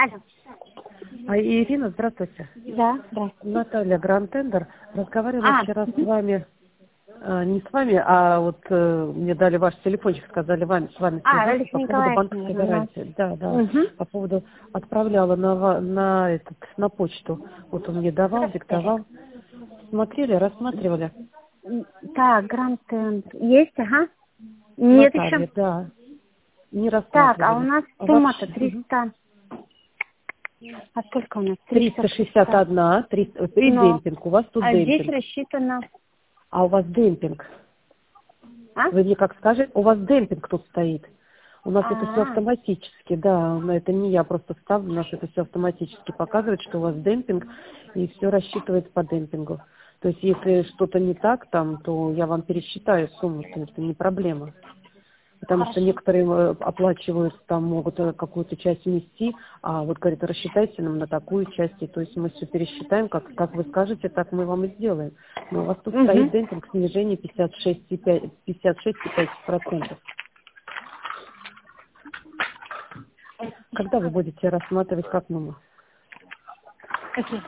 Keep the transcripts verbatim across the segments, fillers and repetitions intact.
Алло. А, Ирина, здравствуйте. Да, здравствуйте. Наталья Гранд-Тендер. Разговаривала А, вчера угу. с вами, а, не с вами, а вот э, мне дали ваш телефончик, сказали вами, с вами А, связаться Алексей по поводу Николаевич, банковской наверное, гарантии. Да, да, угу. по поводу отправляла на, ва- на, этот, на почту. Вот он мне давал, Здравствуйте. диктовал. Смотрели, рассматривали. М, Так, Гранд Тент. Есть, ага. Нет еще. Наталья, да, не Так, а у рассматривали. нас А сумма-то вообще, триста. А сколько у нас? триста триста шестьдесят шестьдесят. один, триста, и Но. демпинг, у вас тут А здесь демпинг. рассчитано. А у вас демпинг. А? Вы мне как скажете, у вас демпинг тут стоит. У нас это все А, автоматически, да, но это не я просто ставлю, у нас это все автоматически показывает, что у вас демпинг, и все рассчитывается по демпингу. То есть если что-то не так там, то я вам пересчитаю сумму, что это не проблема. Потому что хорошо. некоторые э, оплачивают, там могут э, какую-то часть внести, а вот говорят, рассчитайте нам на такую часть, и то есть мы все пересчитаем, как, как вы скажете, так мы вам и сделаем. Но у вас тут стоит Угу. демпинг снижение пятьдесят шесть и пять процентов. Когда вы будете рассматривать как номер? Какие?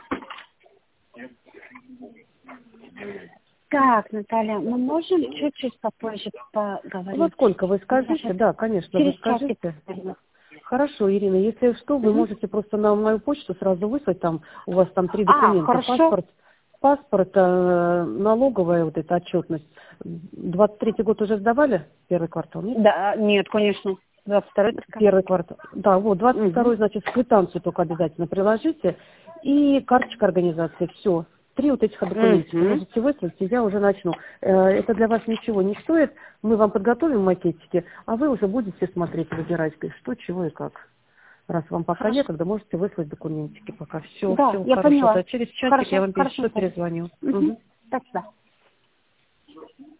Так, Наталья, мы можем чуть-чуть попозже Во поговорить? сколько вы Я скажите? сейчас Да, конечно, вы через часик. скажите. Хорошо, Ирина, если что, вы Угу. можете просто на мою почту сразу выслать, там у вас там три А, документа, хорошо. паспорт, паспорт, э, налоговая вот эта отчетность. двадцать третий год уже сдавали, первый квартал, нет? Да, нет, конечно. двадцать второй только. Первый квартал. Да, вот, двадцать Угу. второй, значит, квитанцию только обязательно приложите. И карточка организации, все. Три вот этих документика Угу. можете выслать, и я уже начну. Э, Это для вас ничего не стоит. Мы вам подготовим макетики, а вы уже будете смотреть, выбирать, что, чего и как. Раз вам пока Хорошо. некогда, можете выслать документики пока. Все, Да, все я хорошо. поняла. Да, через часик я Хорошо, вам хорошо, перешлю, Наталья. перезвоню. Угу. Мгм. Спасибо.